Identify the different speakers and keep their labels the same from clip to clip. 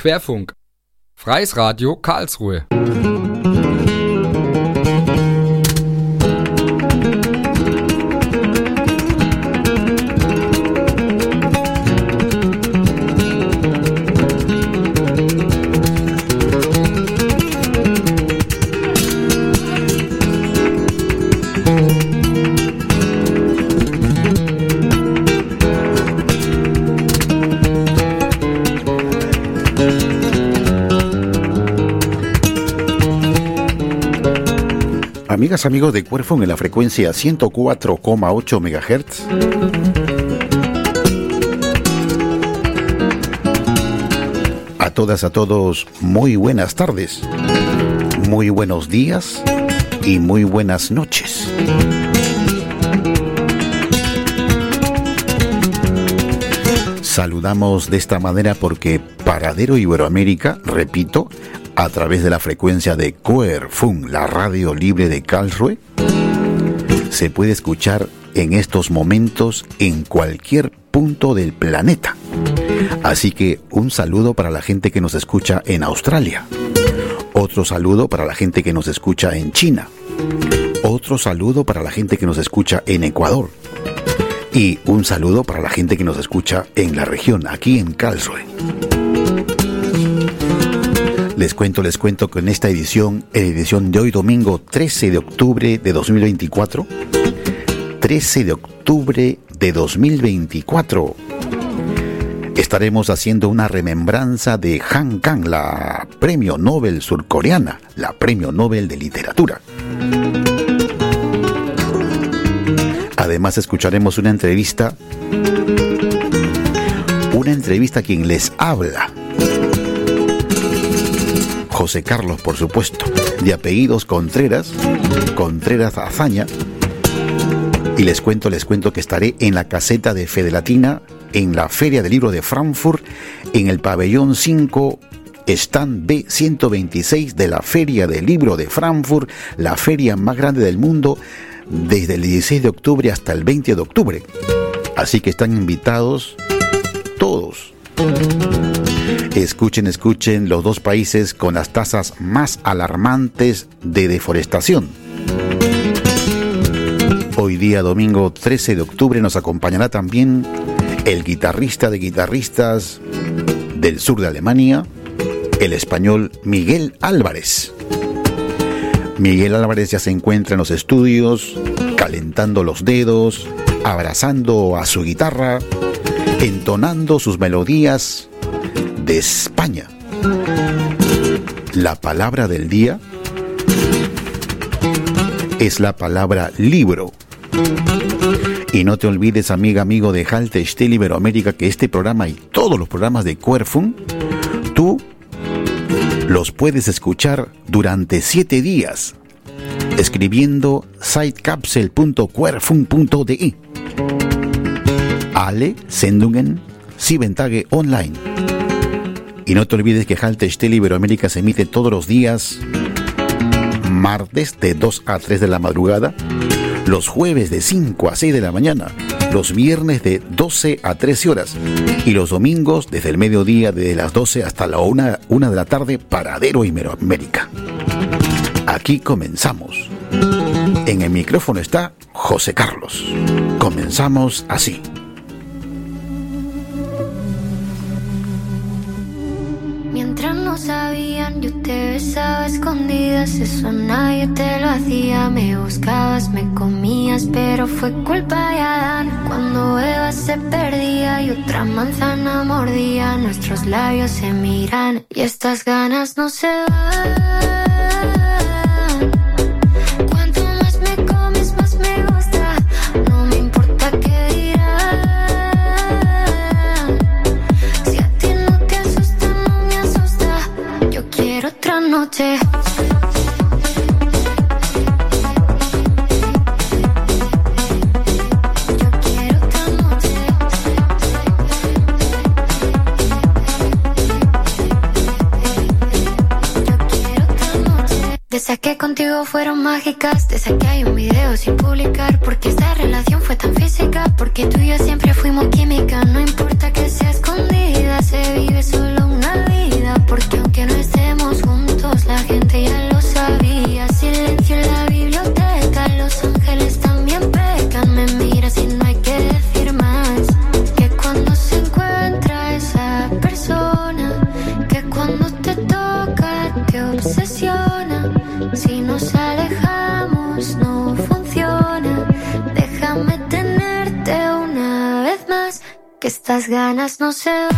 Speaker 1: Querfunk, Freies Radio Karlsruhe.
Speaker 2: Amigas, amigos de Querfunk en la frecuencia 104,8 MHz. A todas, a todos, muy buenas tardes, muy buenos días y muy buenas noches. Saludamos de esta manera porque Paradero Iberoamérica, repito, a través de la frecuencia de Querfunk, la radio libre de Karlsruhe, se puede escuchar en estos momentos en cualquier punto del planeta. Así que un saludo para la gente que nos escucha en Australia, otro saludo para la gente que nos escucha en China, otro saludo para la gente que nos escucha en Ecuador y un saludo para la gente que nos escucha en la región, aquí en Karlsruhe. Les cuento que en esta edición de hoy domingo 13 de octubre de 2024, 13 de octubre de 2024, estaremos haciendo una remembranza de Han Kang, la premio Nobel surcoreana, la premio Nobel de literatura. Además escucharemos una entrevista a quien les habla, José Carlos, por supuesto, de apellidos Contreras Azaña. Y les cuento que estaré en la caseta de Fede Latina, en la Feria del Libro de Frankfurt, en el pabellón 5, stand B126 de la Feria del Libro de Frankfurt, la feria más grande del mundo, desde el 16 de octubre hasta el 20 de octubre. Así que están invitados todos. Escuchen los dos países con las tasas más alarmantes de deforestación. Hoy día, domingo 13 de octubre, nos acompañará también el guitarrista de guitarristas del sur de Alemania, el español Miguel Álvarez. Miguel Álvarez ya se encuentra en los estudios, calentando los dedos, abrazando a su guitarra, entonando sus melodías de España. La palabra del día es la palabra libro. Y no te olvides, amigo de Haltestelle Iberoamérica, que este programa y todos los programas de Querfunk, tú los puedes escuchar durante 7 días escribiendo sitecapsel.querfunk.de. Alle Sendungen 7 Tage online. Y no te olvides que Haltestelle Iberoamérica se emite todos los días martes de 2 a 3 de la madrugada, los jueves de 5 a 6 de la mañana, los viernes de 12 a 13 horas y los domingos desde el mediodía, desde las 12 hasta la 1 de la tarde, Paradero Iberoamérica. Aquí comenzamos. En el micrófono está José Carlos. Comenzamos así.
Speaker 3: Mientras no sabían, yo te besaba a escondidas. Eso nadie te lo hacía. Me buscabas, me comías, pero fue culpa de Adán. Cuando Eva se perdía y otra manzana mordía, nuestros labios se miran y estas ganas no se van. Cuanto más me comes, más me gusta. No me importa qué dirán. Si a ti no te asusta, no me asusta. Yo quiero otra noche. De esas que contigo fueron mágicas, de esas que hay un video sin publicar, porque esta relación fue tan física, porque tú y yo siempre fuimos química. No importa que sea escondida, se vive solo una vida. que estas ganas no se van.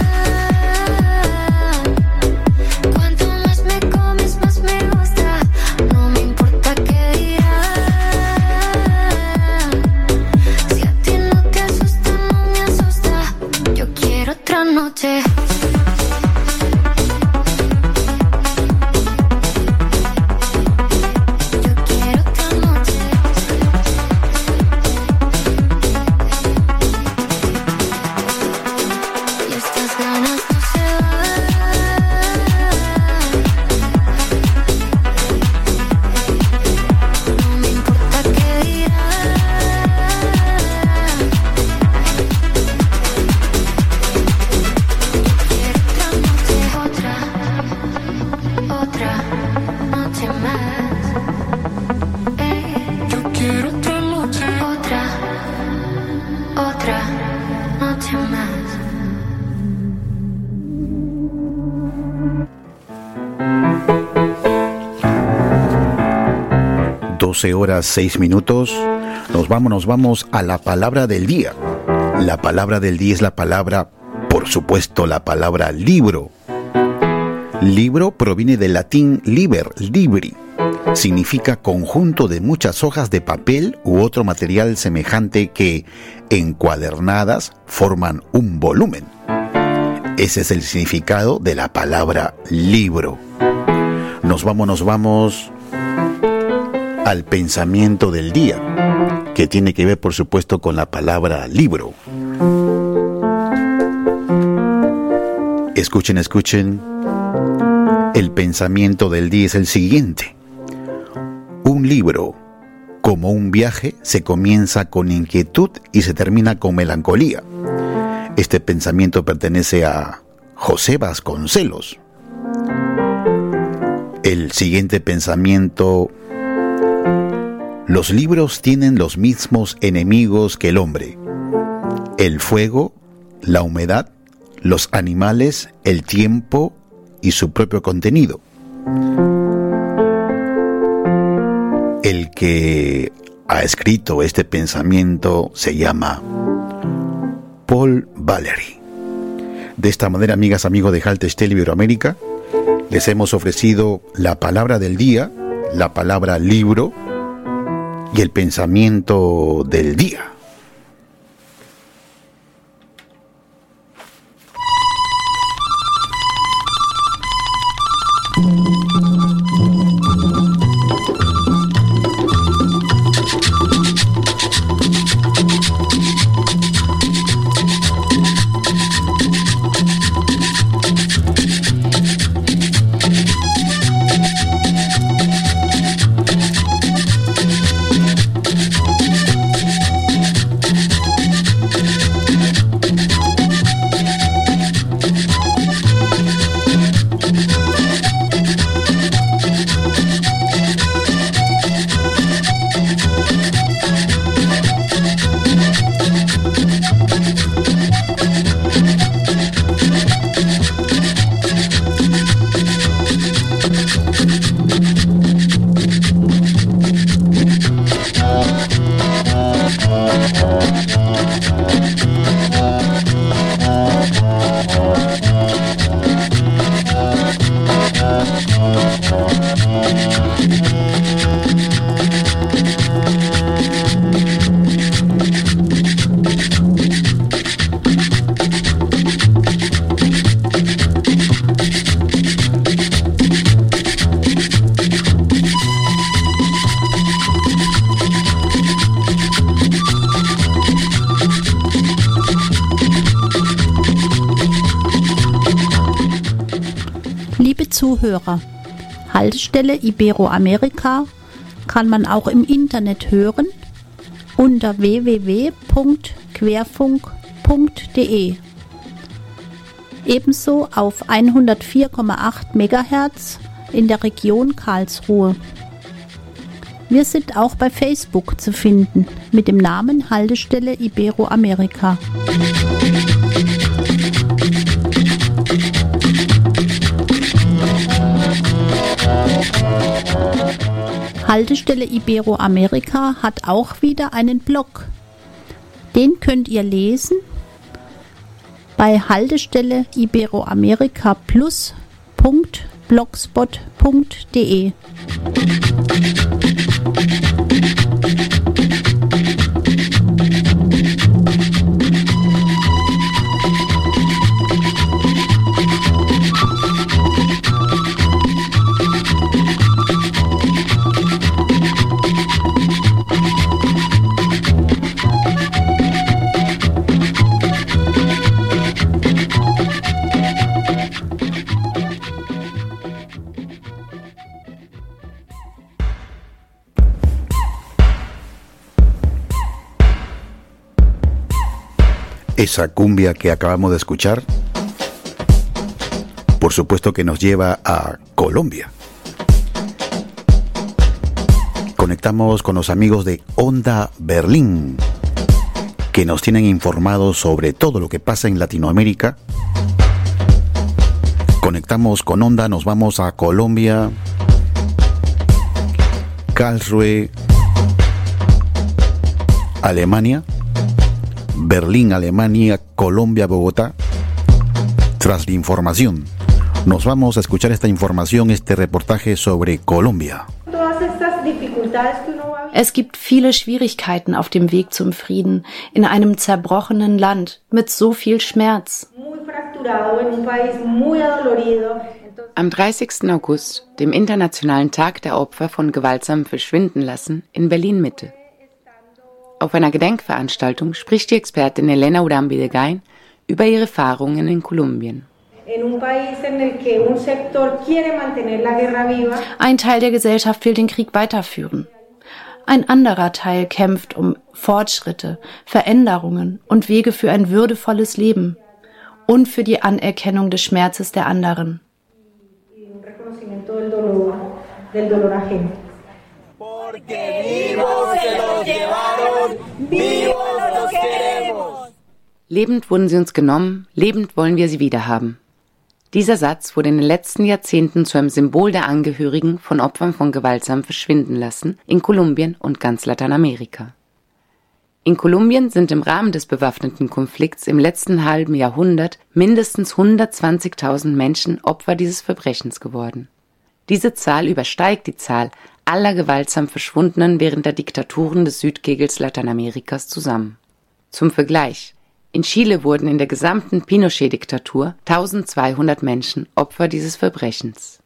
Speaker 3: Cuanto más me comes, más me gusta. No me importa qué dirán. Si a ti no te asusta, no me asusta. Yo quiero otra noche.
Speaker 2: Horas 6 minutos. Nos vamos a la palabra del día. La palabra del día es la palabra, por supuesto, la palabra libro. Libro proviene del latín liber, libri. Significa conjunto de muchas hojas de papel u otro material semejante que, encuadernadas, forman un volumen. Ese es el significado de la palabra libro. Nos vamos al pensamiento del día, que tiene que ver, por supuesto, con la palabra libro. Escuchen. El pensamiento del día es el siguiente. Un libro, como un viaje, se comienza con inquietud y se termina con melancolía. Este pensamiento pertenece a José Vasconcelos. El siguiente pensamiento: los libros tienen los mismos enemigos que el hombre: el fuego, la humedad, los animales, el tiempo y su propio contenido. El que ha escrito este pensamiento se llama Paul Valery. De esta manera, amigas, amigos de Haltestel Iberoamérica, les hemos ofrecido la palabra del día, la palabra libro y el pensamiento del día.
Speaker 4: Zuhörer, Haltestelle Iberoamerika kann man auch im Internet hören unter www.querfunk.de. Ebenso auf 104,8 MHz in der Region Karlsruhe. Wir sind auch bei Facebook zu finden mit dem Namen Haltestelle Iberoamerika. Haltestelle Iberoamerika hat auch wieder einen Blog. Den könnt ihr lesen bei Haltestelle iberoamerikaplus.blogspot.de.
Speaker 2: Esa cumbia que acabamos de escuchar, por supuesto que nos lleva a Colombia. Conectamos con los amigos de Onda Berlín, que nos tienen informados sobre todo lo que pasa en Latinoamérica. Conectamos con Onda, nos vamos a Colombia, Karlsruhe, Alemania, Berlín, Alemania, Colombia, Bogotá. Tras la información, nos vamos a escuchar esta información, este reportaje sobre Colombia.
Speaker 5: Es gibt viele Schwierigkeiten auf dem Weg zum Frieden in einem zerbrochenen Land mit so viel Schmerz.
Speaker 6: Am 30. August, dem Internationalen Tag der Opfer von gewaltsamem Verschwindenlassen in Berlin-Mitte. Auf einer Gedenkveranstaltung spricht die Expertin Elena Urambi de Gain über ihre Erfahrungen in Kolumbien.
Speaker 5: Ein Teil der Gesellschaft will den Krieg weiterführen. Ein anderer Teil kämpft um Fortschritte, Veränderungen und Wege für ein würdevolles Leben und für die Anerkennung des Schmerzes der anderen.
Speaker 6: Lebend wurden sie uns genommen, lebend wollen wir sie wiederhaben. Dieser Satz wurde in den letzten Jahrzehnten zu einem Symbol der Angehörigen von Opfern von gewaltsamem Verschwindenlassen in Kolumbien und ganz Lateinamerika. In Kolumbien sind im Rahmen des bewaffneten Konflikts im letzten halben Jahrhundert mindestens 120.000 Menschen Opfer dieses Verbrechens geworden. Diese Zahl übersteigt die Zahl aller gewaltsam Verschwundenen während der Diktaturen des Südkegels Lateinamerikas zusammen. Zum Vergleich: In Chile wurden in der gesamten Pinochet-Diktatur 1200 Menschen Opfer dieses Verbrechens.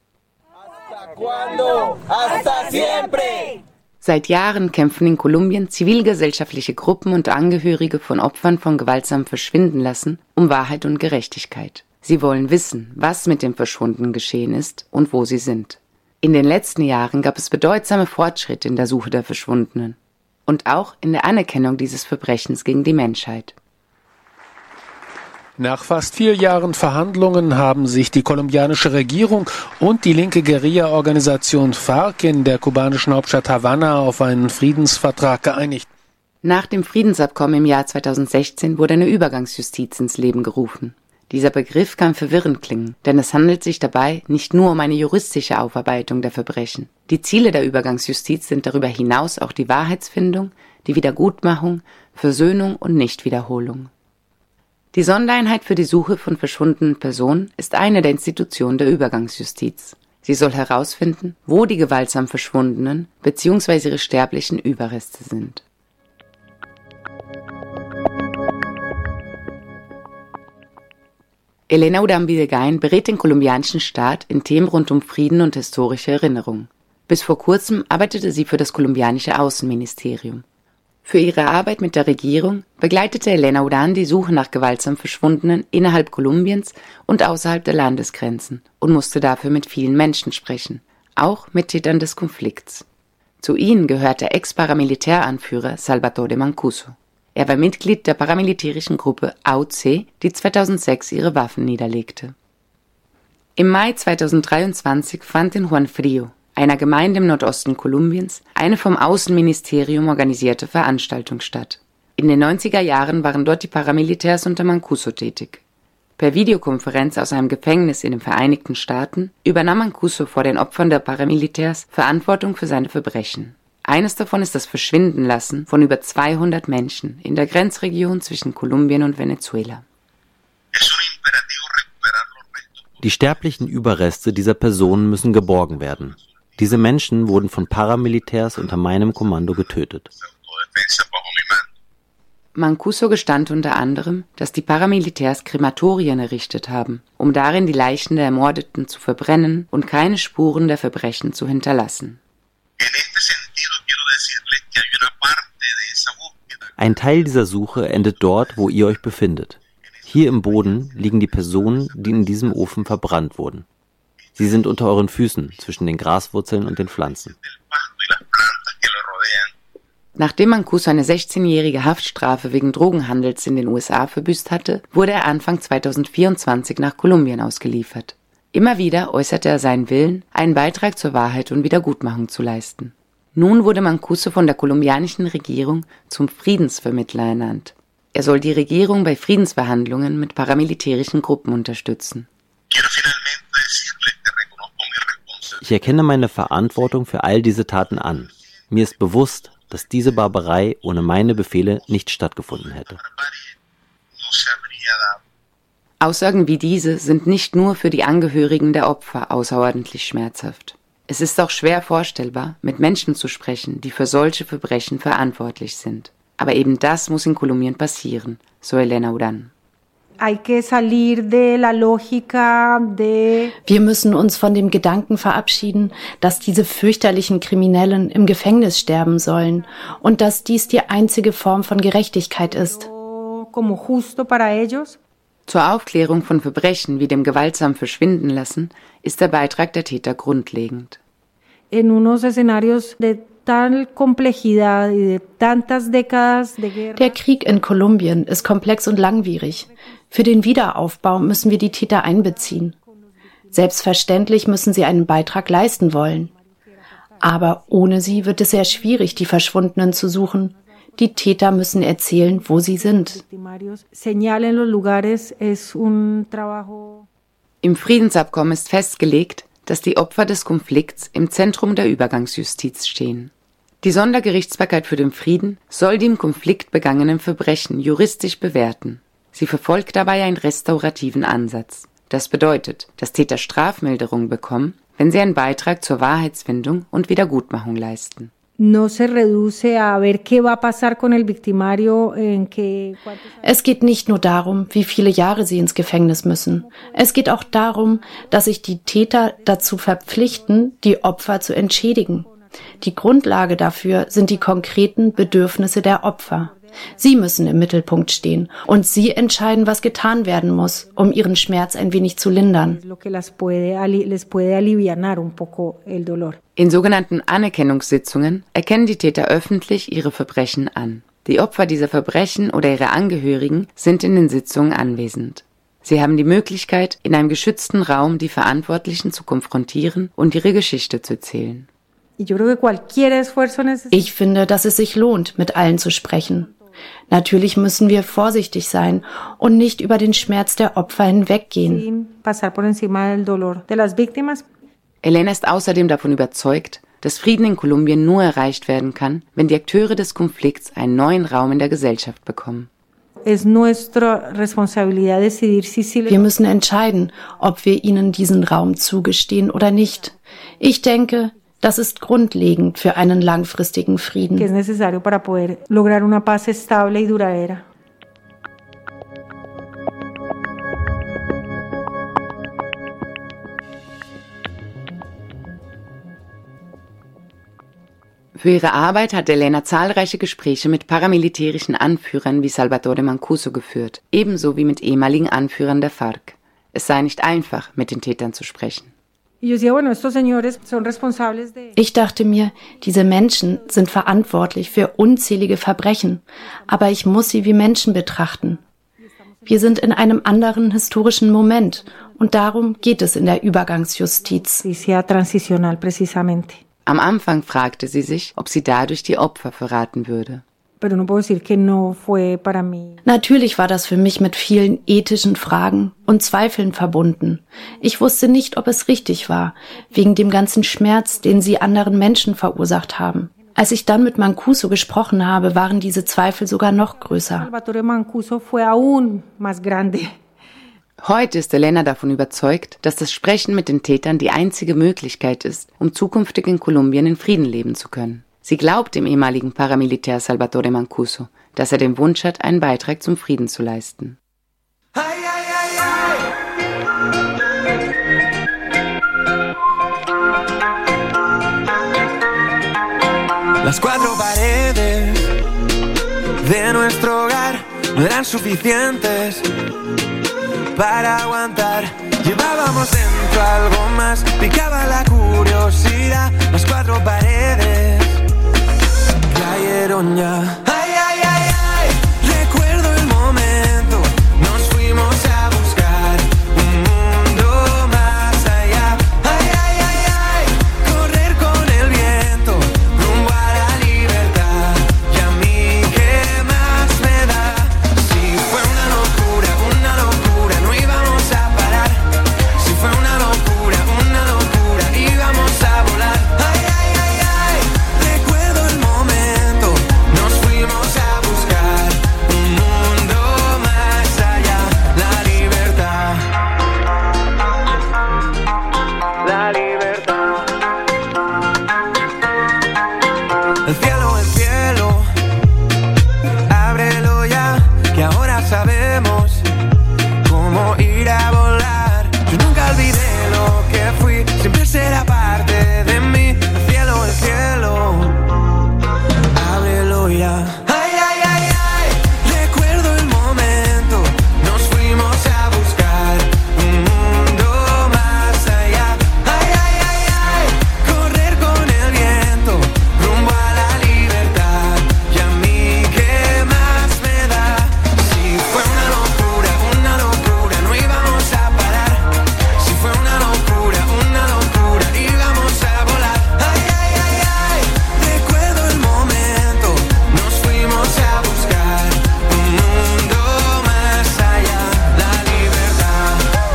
Speaker 6: Seit Jahren kämpfen in Kolumbien zivilgesellschaftliche Gruppen und Angehörige von Opfern von gewaltsamem Verschwindenlassen um Wahrheit und Gerechtigkeit. Sie wollen wissen, was mit den Verschwundenen geschehen ist und wo sie sind. In den letzten Jahren gab es bedeutsame Fortschritte in der Suche der Verschwundenen und auch in der Anerkennung dieses Verbrechens gegen die Menschheit.
Speaker 7: Nach fast 4 Jahren Verhandlungen haben sich die kolumbianische Regierung und die linke Guerilla-Organisation FARC in der kubanischen Hauptstadt Havanna auf einen Friedensvertrag geeinigt.
Speaker 6: Nach dem Friedensabkommen im Jahr 2016 wurde eine Übergangsjustiz ins Leben gerufen. Dieser Begriff kann verwirrend klingen, denn es handelt sich dabei nicht nur um eine juristische Aufarbeitung der Verbrechen. Die Ziele der Übergangsjustiz sind darüber hinaus auch die Wahrheitsfindung, die Wiedergutmachung, Versöhnung und Nichtwiederholung. Die Sondereinheit für die Suche von verschwundenen Personen ist eine der Institutionen der Übergangsjustiz. Sie soll herausfinden, wo die gewaltsam Verschwundenen bzw. ihre sterblichen Überreste sind. Elena Urambi de Gain berät den kolumbianischen Staat in Themen rund um Frieden und historische Erinnerung. Bis vor kurzem arbeitete sie für das kolumbianische Außenministerium. Für ihre Arbeit mit der Regierung begleitete Elena Uran die Suche nach gewaltsam Verschwundenen innerhalb Kolumbiens und außerhalb der Landesgrenzen und musste dafür mit vielen Menschen sprechen, auch mit Tätern des Konflikts. Zu ihnen gehört der Ex-Paramilitäranführer Salvatore Mancuso. Er war Mitglied der paramilitärischen Gruppe AUC, die 2006 ihre Waffen niederlegte. Im Mai 2023 fand in Juan Frío, einer Gemeinde im Nordosten Kolumbiens, eine vom Außenministerium organisierte Veranstaltung statt. In den 90er Jahren waren dort die Paramilitärs unter Mancuso tätig. Per Videokonferenz aus einem Gefängnis in den Vereinigten Staaten übernahm Mancuso vor den Opfern der Paramilitärs Verantwortung für seine Verbrechen. Eines davon ist das Verschwindenlassen von über 200 Menschen in der Grenzregion zwischen Kolumbien und Venezuela.
Speaker 8: Es Die sterblichen Überreste dieser Personen müssen geborgen werden. Diese Menschen wurden von Paramilitärs unter meinem Kommando getötet.
Speaker 6: Mancuso gestand unter anderem, dass die Paramilitärs Krematorien errichtet haben, um darin die Leichen der Ermordeten zu verbrennen und keine Spuren der Verbrechen zu hinterlassen.
Speaker 8: Ein Teil dieser Suche endet dort, wo ihr euch befindet. Hier im Boden liegen die Personen, die in diesem Ofen verbrannt wurden. Sie sind unter euren Füßen, zwischen den Graswurzeln und den Pflanzen.
Speaker 6: Nachdem Mancuso eine 16-jährige Haftstrafe wegen Drogenhandels in den USA verbüßt hatte, wurde er Anfang 2024 nach Kolumbien ausgeliefert. Immer wieder äußerte er seinen Willen, einen Beitrag zur Wahrheit und Wiedergutmachung zu leisten. Nun wurde Mancuso von der kolumbianischen Regierung zum Friedensvermittler ernannt. Er soll die Regierung bei Friedensverhandlungen mit paramilitärischen Gruppen unterstützen.
Speaker 8: Ich erkenne meine Verantwortung für all diese Taten an. Mir ist bewusst, dass diese Barbarei ohne meine Befehle nicht stattgefunden hätte.
Speaker 6: Aussagen wie diese sind nicht nur für die Angehörigen der Opfer außerordentlich schmerzhaft. Es ist auch schwer vorstellbar, mit Menschen zu sprechen, die für solche Verbrechen verantwortlich sind. Aber eben das muss in Kolumbien passieren, so Elena Urán.
Speaker 5: Wir müssen uns von dem Gedanken verabschieden, dass diese fürchterlichen Kriminellen im Gefängnis sterben sollen und dass dies die einzige Form von Gerechtigkeit ist.
Speaker 6: Zur Aufklärung von Verbrechen wie dem gewaltsam Verschwinden lassen ist der Beitrag der Täter grundlegend.
Speaker 5: Der Krieg in Kolumbien ist komplex und langwierig. Für den Wiederaufbau müssen wir die Täter einbeziehen. Selbstverständlich müssen sie einen Beitrag leisten wollen. Aber ohne sie wird es sehr schwierig, die Verschwundenen zu suchen. Die Täter müssen erzählen, wo sie sind.
Speaker 6: Im Friedensabkommen ist festgelegt, dass die Opfer des Konflikts im Zentrum der Übergangsjustiz stehen. Die Sondergerichtsbarkeit für den Frieden soll die im Konflikt begangenen Verbrechen juristisch bewerten. Sie verfolgt dabei einen restaurativen Ansatz. Das bedeutet, dass Täter Strafmilderung bekommen, wenn sie einen Beitrag zur Wahrheitsfindung und Wiedergutmachung leisten.
Speaker 5: Es geht nicht nur darum, wie viele Jahre sie ins Gefängnis müssen. Es geht auch darum, dass sich die Täter dazu verpflichten, die Opfer zu entschädigen. Die Grundlage dafür sind die konkreten Bedürfnisse der Opfer. Sie müssen im Mittelpunkt stehen und sie entscheiden, was getan werden muss, um ihren Schmerz ein wenig zu lindern.
Speaker 6: In sogenannten Anerkennungssitzungen erkennen die Täter öffentlich ihre Verbrechen an. Die Opfer dieser Verbrechen oder ihre Angehörigen sind in den Sitzungen anwesend. Sie haben die Möglichkeit, in einem geschützten Raum die Verantwortlichen zu konfrontieren und ihre Geschichte zu erzählen.
Speaker 5: Ich finde, dass es sich lohnt, mit allen zu sprechen. Natürlich müssen wir vorsichtig sein und nicht über den Schmerz der Opfer hinweggehen.
Speaker 6: Elena ist außerdem davon überzeugt, dass Frieden in Kolumbien nur erreicht werden kann, wenn die Akteure des Konflikts einen neuen Raum in der Gesellschaft bekommen.
Speaker 5: Wir müssen entscheiden, ob wir ihnen diesen Raum zugestehen oder nicht. Ich denke, das ist grundlegend für einen langfristigen Frieden.
Speaker 6: Für ihre Arbeit hat Elena zahlreiche Gespräche mit paramilitärischen Anführern wie Salvatore Mancuso geführt, ebenso wie mit ehemaligen Anführern der FARC. Es sei nicht einfach, mit den Tätern zu sprechen.
Speaker 5: Ich dachte mir, diese Menschen sind verantwortlich für unzählige Verbrechen, aber ich muss sie wie Menschen betrachten. Wir sind in einem anderen historischen Moment und darum geht es in der Übergangsjustiz.
Speaker 6: Am Anfang fragte sie sich, ob sie dadurch die Opfer verraten würde.
Speaker 5: Natürlich war das für mich mit vielen ethischen Fragen und Zweifeln verbunden. Ich wusste nicht, ob es richtig war, wegen dem ganzen Schmerz, den sie anderen Menschen verursacht haben. Als ich dann mit Mancuso gesprochen habe, waren diese Zweifel sogar noch größer.
Speaker 6: Heute ist Elena davon überzeugt, dass das Sprechen mit den Tätern die einzige Möglichkeit ist, um zukünftig in Kolumbien in Frieden leben zu können. Sie glaubt dem ehemaligen Paramilitär Salvatore Mancuso, dass er den Wunsch hat, einen Beitrag zum Frieden zu leisten.
Speaker 9: Las 4 paredes de nuestro hogar no eran suficientes para aguantar. Llevábamos dentro algo más, picaba la curiosidad. Las 4 paredes cayeron ya. Ay, ay, ay, ay, recuerdo el momento. Nos fuimos a buscar un mundo más allá. Ay, ay, ay, ay, correr con el viento rumbo a la libertad. Y a mí, ¿qué más me da? Si fue una locura, no íbamos a parar. Si fue una locura, íbamos a volar. Ay, ay, ay, ay, recuerdo el momento. Nos fuimos a buscar un mundo más allá. La libertad. La libertad. El cielo, ábrelo ya, que ahora sabemos cómo ir a volar. Yo nunca olvidé lo que fui, siempre será parte de mí. El cielo, ábrelo ya. Ay, ay, ay, ay, recuerdo el momento. Nos fuimos a buscar un mundo más allá. Ay, ay, ay, ay, correr con el viento rumbo a la libertad. Y a mí, ¿qué más me da? Si fue una locura, no íbamos a parar. Si fue una locura, íbamos a volar. Ay, ay, ay, ay, recuerdo el momento. Nos fuimos a buscar un mundo más allá. La libertad.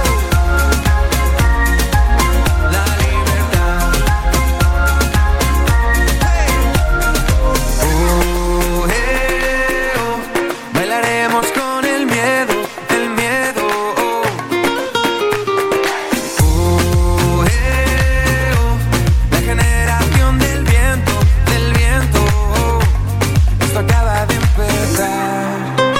Speaker 9: La libertad. Bailaremos con el miedo, la generación del viento, esto acaba de empezar.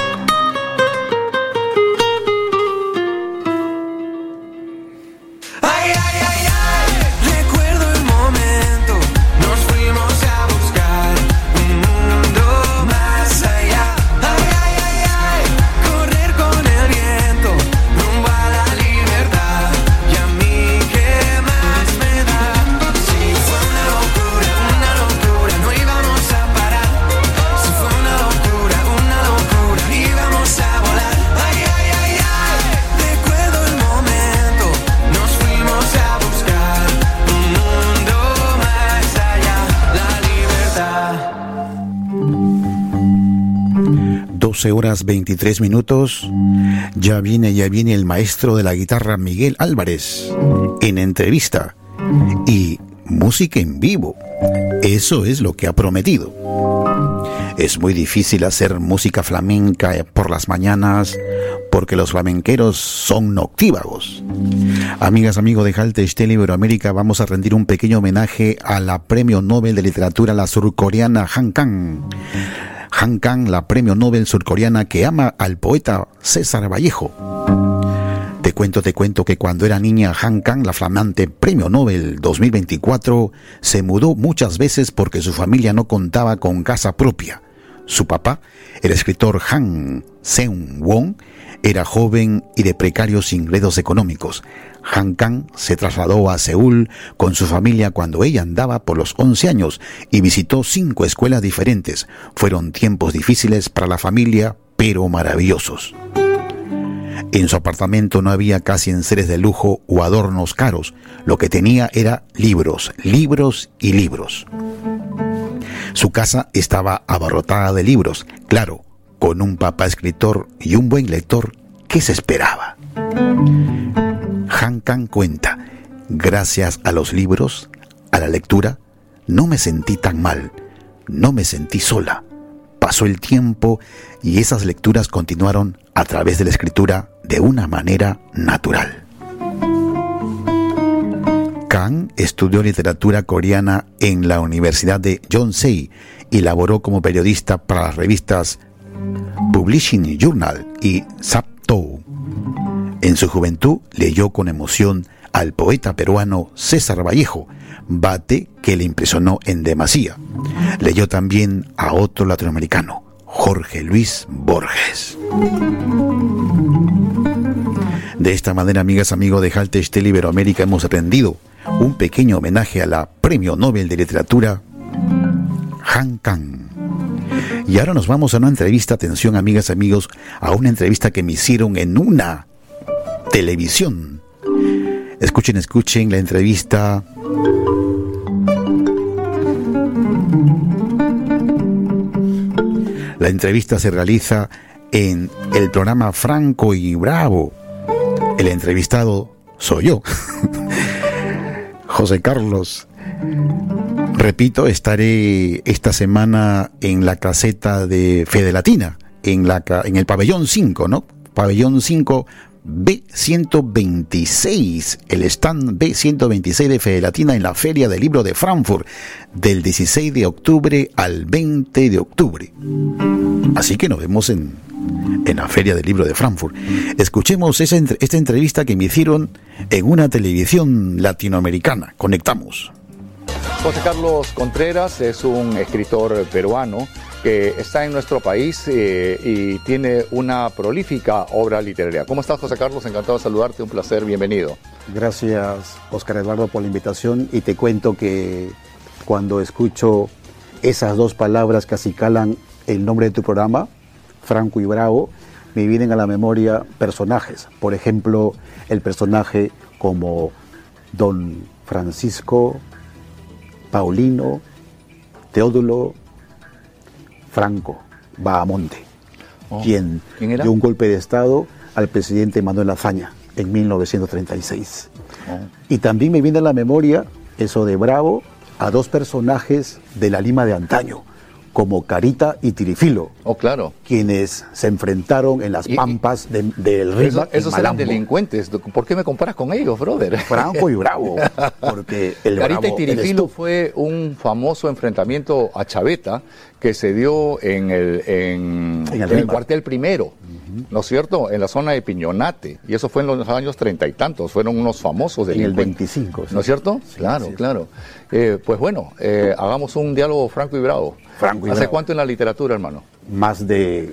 Speaker 9: Ay, ay, ay, ay, recuerdo el momento. Nos fuimos a buscar un mundo más allá. Ay, ay, ay, ay, correr con el viento rumbo a la libertad. Y a mí, ¿qué más me da? Si fue una locura, no íbamos a parar. Si fue una locura, íbamos a volar. Ay, ay, ay, ay, recuerdo el momento. Nos fuimos a buscar un mundo más allá. La libertad.
Speaker 2: 12 horas 23 minutos. Ya viene el maestro de la guitarra Miguel Álvarez en entrevista y música en vivo. Eso es lo que ha prometido. Es muy difícil hacer música flamenca por las mañanas porque los flamenqueros son noctívagos. Amigas, amigos de Halte Stelle Iberoamérica, vamos a rendir un pequeño homenaje a la Premio Nobel de Literatura, la surcoreana Han Kang. Han Kang, la Premio Nobel surcoreana que ama al poeta César Vallejo. Te cuento que cuando era niña, Han Kang, la flamante Premio Nobel 2024, se mudó muchas veces porque su familia no contaba con casa propia. Su papá, el escritor Han Seung-won, era joven y de precarios ingresos económicos. Han Kang se trasladó a Seúl con su familia cuando ella andaba por los 11 años y visitó 5 escuelas diferentes. Fueron tiempos difíciles para la familia, pero maravillosos. En su apartamento no había casi enseres de lujo o adornos caros. Lo que tenía era libros, libros y libros. Su casa estaba abarrotada de libros, claro, con un papá escritor y un buen lector. ¿Qué se esperaba? Han Kang cuenta: gracias a los libros, a la lectura, no me sentí tan mal, no me sentí sola. pasó el tiempo y esas lecturas continuaron a través de la escritura de una manera natural. Kang estudió literatura coreana en la Universidad de Yonsei y laboró como periodista para las revistas Publishing Journal y Saptou. En su juventud leyó con emoción al poeta peruano César Vallejo, bate que le impresionó en demasía. Leyó también a otro latinoamericano, Jorge Luis Borges. De esta manera, amigas, amigos de Haltestelle Iberoamérica, hemos rendido un pequeño homenaje a la Premio Nobel de Literatura, Han Kang. Y ahora nos vamos a una entrevista, atención amigas, amigos, a una entrevista que me hicieron en una televisión. Escuchen la entrevista. La entrevista se realiza en el programa Franco y Bravo. El entrevistado soy yo, José Carlos. Repito, estaré esta semana en la caseta de Fede Latina, en el pabellón 5, ¿no? Pabellón 5 B126, el stand B126 de Fede Latina en la Feria del Libro de Frankfurt, del 16 de octubre al 20 de octubre. Así que nos vemos en la Feria del Libro de Frankfurt. Escuchemos esta entrevista que me hicieron en una televisión latinoamericana. Conectamos.
Speaker 10: José Carlos Contreras es un escritor peruano que está en nuestro país y tiene una prolífica obra literaria. ¿Cómo estás, José Carlos? Encantado de saludarte, un placer, bienvenido.
Speaker 11: Gracias, Oscar Eduardo, por la invitación, y te cuento que cuando escucho esas dos palabras que acicalan el nombre de tu programa, Franco y Bravo, me vienen a la memoria personajes. Por ejemplo, el personaje como Don Francisco, Paulino, Teodulo, Franco Bahamonte, quien dio un golpe de Estado al presidente Manuel Azaña en 1936. Y también me viene a la memoria eso de Bravo a dos personajes de la Lima de antaño, como Carita y Tirifilo,
Speaker 10: claro,
Speaker 11: quienes se enfrentaron en las pampas del Rímac.
Speaker 10: Esos eran delincuentes. ¿Por qué me comparas con ellos, brother?
Speaker 11: Franco y Bravo, porque el
Speaker 10: Carita
Speaker 11: Bravo
Speaker 10: y Tirifilo fue un famoso enfrentamiento a Chaveta que se dio en el cuartel primero, ¿no es cierto? En la zona de Piñonate, y eso fue en los años 30 y tantos, fueron unos famosos delincuentes.
Speaker 11: En el 25,
Speaker 10: ¿no es cierto? Sí, claro, sí. Claro. Pues bueno, hagamos un diálogo Franco y Bravo. ¿Hace cuánto en la literatura, hermano?
Speaker 11: Más de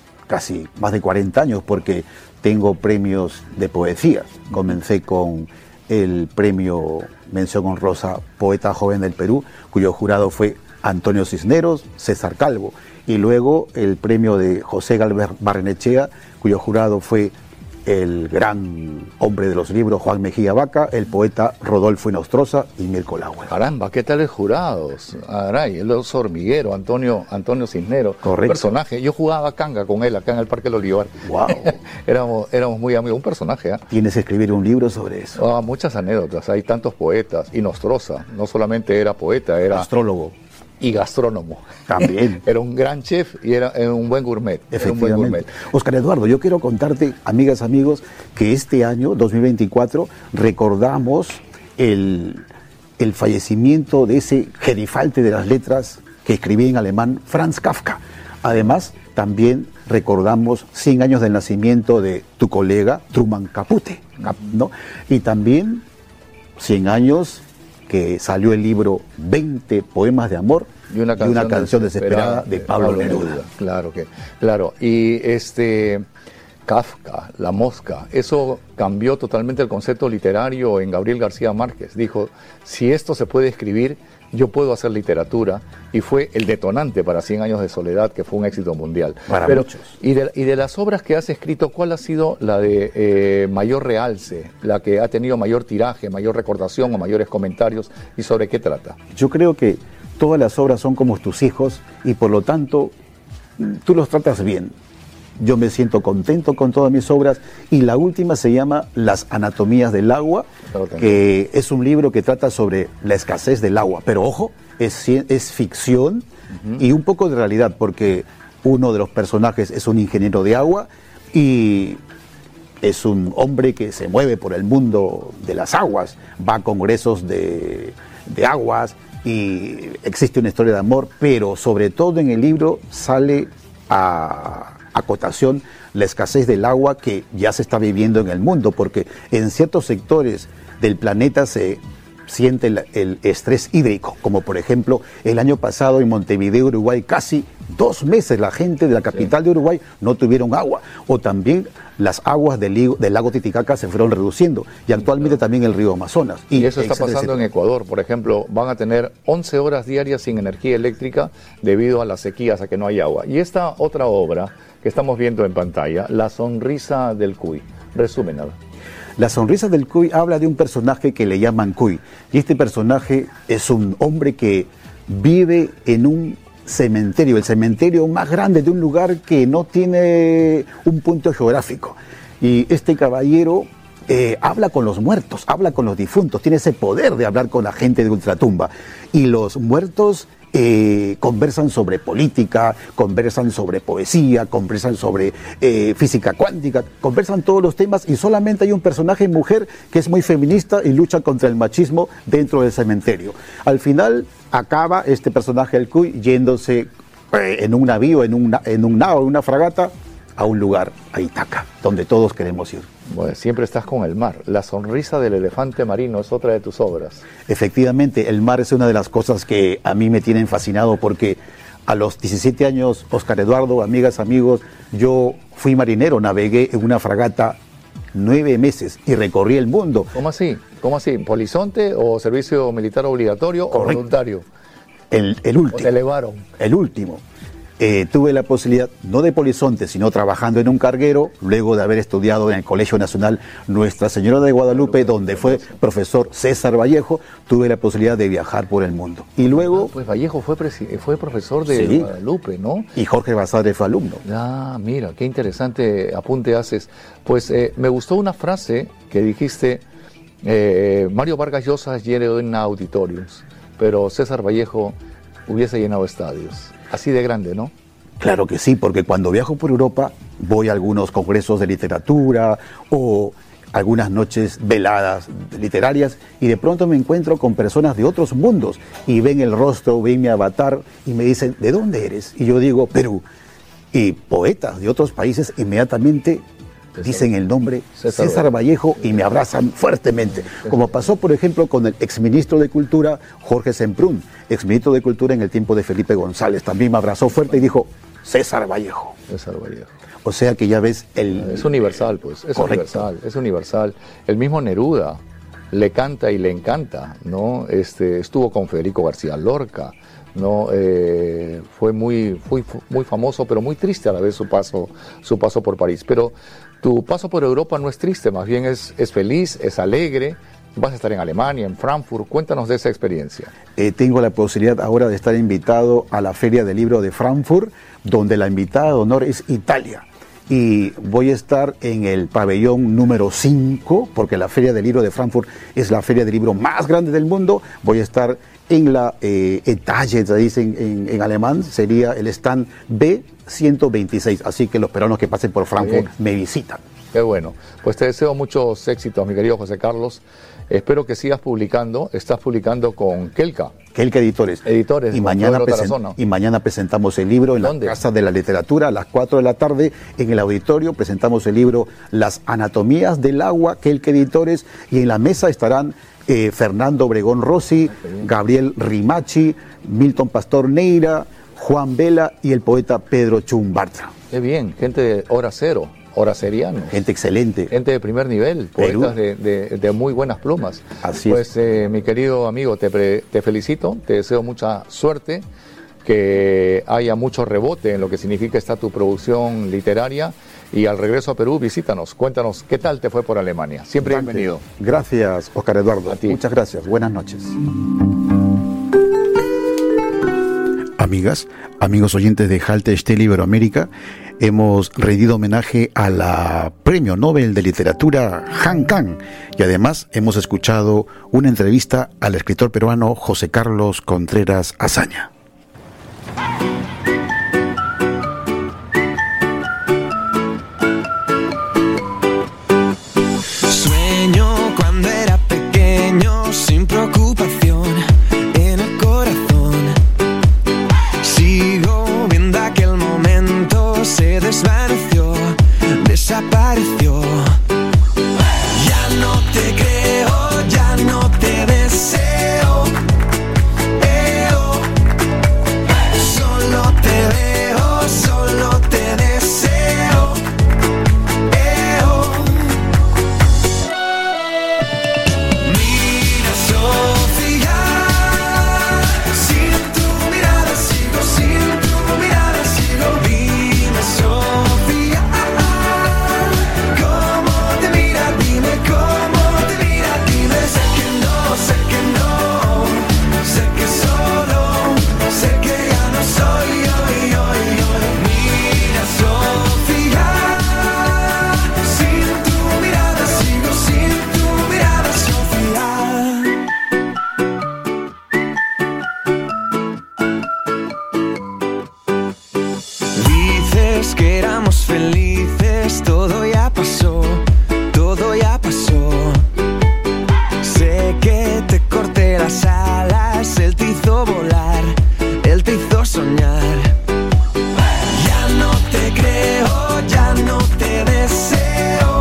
Speaker 11: 40 años, porque tengo premios de poesía. Comencé con el premio Mención Honrosa Poeta Joven del Perú, cuyo jurado fue Antonio Cisneros, César Calvo, y luego el premio de José Galvez Barrenechea, cuyo jurado fue el gran hombre de los libros Juan Mejía Vaca, el poeta Rodolfo Inostroza y Mirko Lauer.
Speaker 10: Caramba, ¿qué tales jurados? Aray, el oso hormiguero, Antonio Cisneros.
Speaker 11: Correcto.
Speaker 10: Personaje. Yo jugaba canga con él acá en el Parque del Olivar.
Speaker 11: Wow.
Speaker 10: éramos muy amigos. Un personaje, ¿eh?
Speaker 11: Tienes que escribir un libro sobre eso.
Speaker 10: Muchas anécdotas. Hay tantos poetas. Inostroza no solamente era poeta, era
Speaker 11: astrólogo
Speaker 10: y gastrónomo.
Speaker 11: También.
Speaker 10: Era un gran chef y era un buen gourmet.
Speaker 11: Efectivamente. Oscar Eduardo, yo quiero contarte, amigas, amigos, que este año, 2024, recordamos el fallecimiento de ese gerifalte de las letras que escribía en alemán Franz Kafka. Además, también recordamos 100 años del nacimiento de tu colega Truman Capote, ¿no? Y también 100 años que salió el libro 20 poemas de amor y una canción desesperada de Pablo Neruda.
Speaker 10: Claro. Y Kafka, La Mosca, eso cambió totalmente el concepto literario en Gabriel García Márquez. Dijo, si esto se puede escribir, yo puedo hacer literatura, y fue el detonante para 100 años de soledad, que fue un éxito mundial.
Speaker 11: Para muchos.
Speaker 10: Y de las obras que has escrito, ¿cuál ha sido la de mayor realce, la que ha tenido mayor tiraje, mayor recordación o mayores comentarios, y sobre qué trata?
Speaker 11: Yo creo que todas las obras son como tus hijos, y por lo tanto tú los tratas bien. Yo me siento contento con todas mis obras, y la última se llama Las Anatomías del Agua, que es un libro que trata sobre la escasez del agua, pero ojo, es ficción y un poco de realidad, porque uno de los personajes es un ingeniero de agua y es un hombre que se mueve por el mundo de las aguas, va a congresos de aguas y existe una historia de amor, pero sobre todo en el libro sale a cotación la escasez del agua que ya se está viviendo en el mundo, porque en ciertos sectores del planeta se siente el estrés hídrico, como por ejemplo el año pasado en Montevideo, Uruguay, casi 2 meses la gente de la capital de Uruguay no tuvieron agua, o también las aguas del lago Titicaca se fueron reduciendo, y actualmente también el río Amazonas.
Speaker 10: Y eso está pasando en Ecuador, por ejemplo, van a tener 11 horas diarias sin energía eléctrica debido a las sequías, a que no hay agua. Y esta otra obra que estamos viendo en pantalla, La sonrisa del cuy, resúmenla.
Speaker 11: La sonrisa del cuy habla de un personaje que le llaman cuy, y este personaje es un hombre que vive en un cementerio, el cementerio más grande de un lugar que no tiene un punto geográfico, y este caballero habla con los muertos, habla con los difuntos, tiene ese poder de hablar con la gente de ultratumba, y los muertos conversan sobre política, conversan sobre poesía, conversan sobre física cuántica, conversan todos los temas, y solamente hay un personaje mujer que es muy feminista y lucha contra el machismo dentro del cementerio. Al final acaba este personaje, el cuy, yéndose en un navío, en una fragata, a un lugar, a Ítaca, donde todos queremos ir.
Speaker 10: Bueno, siempre estás con el mar. La sonrisa del elefante marino es otra de tus obras.
Speaker 11: Efectivamente, el mar es una de las cosas que a mí me tienen fascinado, porque a los 17 años, Oscar Eduardo, amigas, amigos, yo fui marinero, navegué en una fragata 9 meses y recorrí el mundo.
Speaker 10: ¿Cómo así? ¿Cómo así? ¿Polizonte o servicio militar obligatorio? Correcto. ¿O voluntario?
Speaker 11: El último.
Speaker 10: ¿O te elevaron?
Speaker 11: El último. Tuve la posibilidad, no de polizonte, sino trabajando en un carguero, luego de haber estudiado en el Colegio Nacional Nuestra Señora de Guadalupe, donde fue profesor César Vallejo, tuve la posibilidad de viajar por el mundo. Y luego...
Speaker 10: Pues Vallejo fue profesor de Guadalupe, ¿no?
Speaker 11: Y Jorge Basadre fue alumno.
Speaker 10: Ah, mira, qué interesante apunte haces. Pues me gustó una frase que dijiste, Mario Vargas Llosa llena auditorios, pero César Vallejo hubiese llenado estadios. Así de grande, ¿no?
Speaker 11: Claro que sí, porque cuando viajo por Europa voy a algunos congresos de literatura o algunas noches veladas literarias, y de pronto me encuentro con personas de otros mundos y ven el rostro, ven mi avatar y me dicen, ¿de dónde eres? Y yo digo, Perú. Y poetas de otros países inmediatamente dicen el nombre César Vallejo y me abrazan fuertemente, como pasó por ejemplo con el exministro de Cultura Jorge Semprún, exministro de Cultura en el tiempo de Felipe González, también me abrazó fuerte y dijo César Vallejo.
Speaker 10: César Vallejo.
Speaker 11: O sea que ya ves
Speaker 10: es universal, pues, es universal, es universal. El mismo Neruda le canta y le encanta, ¿no? Estuvo con Federico García Lorca, ¿no? Fue muy famoso, pero muy triste a la vez su paso por París. Pero tu paso por Europa no es triste, más bien es feliz, es alegre. Vas a estar en Alemania, en Frankfurt. Cuéntanos de esa experiencia.
Speaker 11: Tengo la posibilidad ahora de estar invitado a la Feria del Libro de Frankfurt, donde la invitada de honor es Italia. Y voy a estar en el pabellón número 5, porque la Feria del Libro de Frankfurt es la feria del libro más grande del mundo. Voy a estar en la Etage, se dice en alemán, sería el stand B126. Así que los peruanos que pasen por Frankfurt me visitan.
Speaker 10: Qué bueno. Pues te deseo muchos éxitos, mi querido José Carlos. Espero que sigas publicando. Estás publicando con Kelka.
Speaker 11: Kelka Editores.
Speaker 10: Y
Speaker 11: mañana presentamos el libro en la Casa de la Literatura a las 4 de la tarde. En el auditorio presentamos el libro Las Anatomías del Agua, Kelka Editores. Y en la mesa estarán Fernando Obregón Rossi, Gabriel Rimachi, Milton Pastor Neira, Juan Vela y el poeta Pedro Chumbartra.
Speaker 10: Qué bien, gente de hora cero. Horacerianos.
Speaker 11: Gente excelente.
Speaker 10: Gente de primer nivel, poetas de muy buenas plumas.
Speaker 11: Así
Speaker 10: pues, mi querido amigo, te felicito, te deseo mucha suerte, que haya mucho rebote en lo que significa esta tu producción literaria, y al regreso a Perú, visítanos, cuéntanos qué tal te fue por Alemania. Siempre bienvenido.
Speaker 11: Gracias, Oscar Eduardo.
Speaker 10: A ti.
Speaker 11: Muchas gracias. Buenas noches. Amigas, amigos oyentes de Halte Stelle Iberoamérica, hemos rendido homenaje a la Premio Nobel de Literatura Han Kang, y además hemos escuchado una entrevista al escritor peruano José Carlos Contreras Azaña.
Speaker 9: desapareció. Ya no te creo, ya no te deseo. Solo te veo, solo te deseo. Mira, Sofía, sin tu mirada sigo, sin tu mirada sigo. Dime, Sofía, cómo te mira, dime cómo te mira, dime. Sé que no, sé que solo, sé que ya no soy yo. Mira, Sofía, sin tu mirada sigo, sin tu mirada, Sofía. Dices que éramos felices, todo ya pasó, todo ya pasó. Sé que te corté las alas, él te hizo volar, él te hizo soñar. Ya no te creo, ya no te deseo.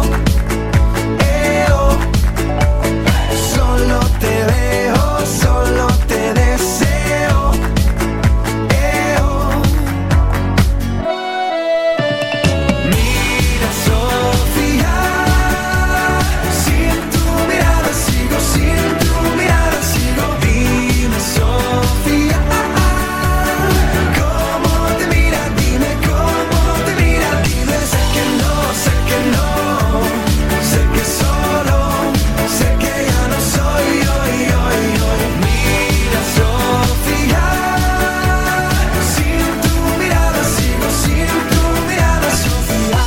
Speaker 9: Solo te veo, solo te deseo. Mira, Sofía, sin tu mirada sigo, sin tu mirada sigo. Dime, Sofía, cómo te mira, dime cómo te mira, dime. Sé que no, sé que no, sé que solo, sé que ya no soy yo. Mira, Sofía, sin tu mirada sigo, sin tu mirada, Sofía.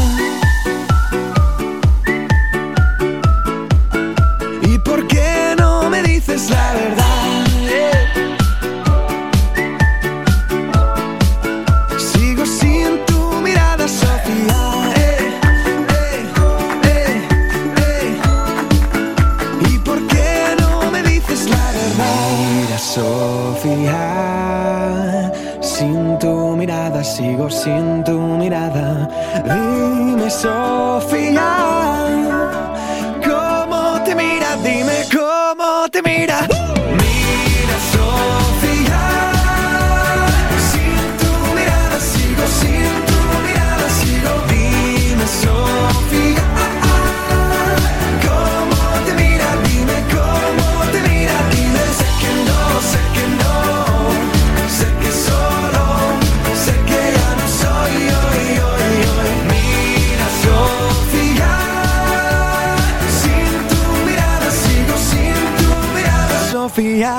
Speaker 9: ¿Y por qué no me dices la verdad? Sigo sin tu mirada, Sofía. ¿Y por qué no me dices la verdad? Mira, Sofía, sin tu mirada sigo, sin tu mirada. Dime, Sofía, cómo te mira, dime cómo te mira. Mira, Sofía, sin tu mirada sigo, sin tu mirada sigo. Dime, Sofía, cómo te mira, dime cómo te mira, dime. Sé que no, sé que no, sé que solo, sé que ya no soy yo. Mira, Sofía, sin tu mirada sigo, sin tu mirada, Sofía.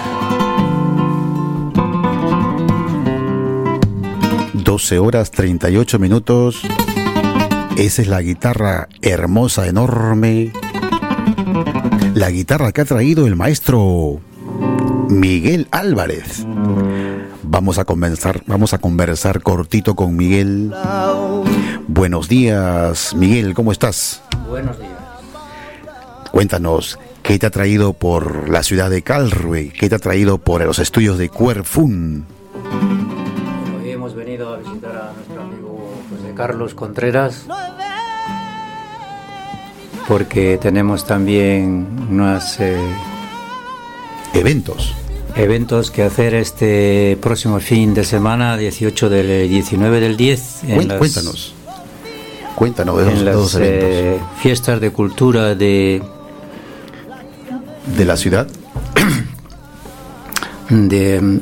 Speaker 2: 12 horas 38 minutos. Esa es la guitarra hermosa, enorme. La guitarra que ha traído el maestro Miguel Álvarez. Vamos a conversar cortito con Miguel. Buenos días, Miguel, ¿cómo estás?
Speaker 12: Buenos días.
Speaker 2: Cuéntanos, ¿qué te ha traído por la ciudad de Karlsruhe? ¿Qué te ha traído por los estudios de Querfurt?
Speaker 12: Hoy hemos venido a visitar a nuestro amigo José Carlos Contreras, porque tenemos también unos eventos que hacer este próximo fin de semana, 18 del 19 del 10.
Speaker 2: Cuéntanos de
Speaker 12: en
Speaker 2: los eventos.
Speaker 12: Fiestas de cultura de
Speaker 2: la ciudad.
Speaker 12: De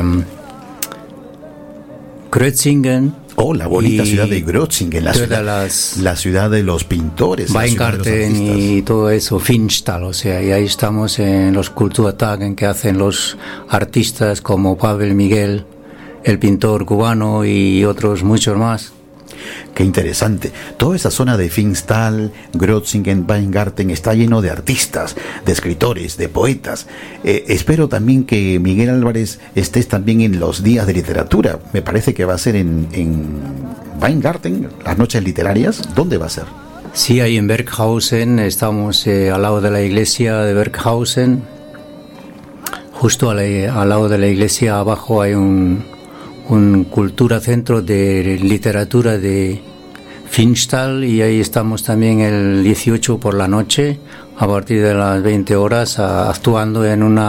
Speaker 12: Grötzingen.
Speaker 2: Oh, la bonita ciudad de Grötzingen, la ciudad de los pintores,
Speaker 12: Weingarten y todo eso, Finstal, o sea, y ahí estamos en los Kulturtagen que hacen los artistas como Pavel Miguel, el pintor cubano, y otros muchos más.
Speaker 2: Qué interesante. Toda esa zona de Finstal, Grötzingen, Weingarten está lleno de artistas, de escritores, de poetas. Espero también que Miguel Álvarez estés también en los días de literatura. Me parece que va a ser en Weingarten, las noches literarias. ¿Dónde va a ser?
Speaker 12: Sí, ahí en Berghausen, estamos al lado de la iglesia de Berghausen. Justo al lado de la iglesia abajo hay un cultura centro de literatura de Finstal, y ahí estamos también el 18 por la noche, a partir de las 20 horas, actuando en un